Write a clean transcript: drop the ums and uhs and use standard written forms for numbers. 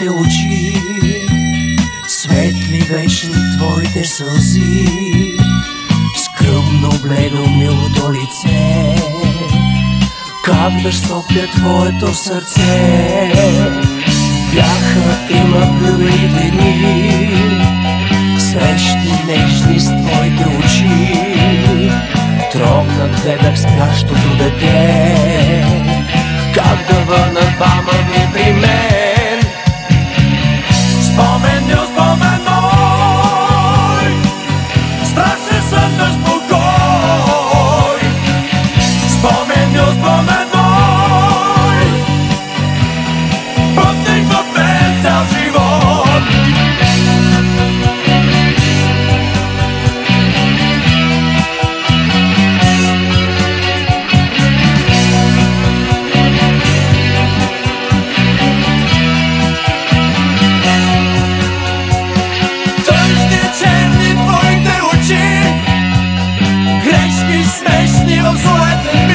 твоите очи, светли вечни твоите сълзи, скръмно бледо милото лице, как да стопля твоето сърце. Бяха и мъгливите дни, срещни нежни с твоите очи, трогнат гледах спящото дете, как да върна двама ви при мен. Спомен мой, страшен сън без покой. Спомен мой, пътник в мен цял живот. Смешни в злоете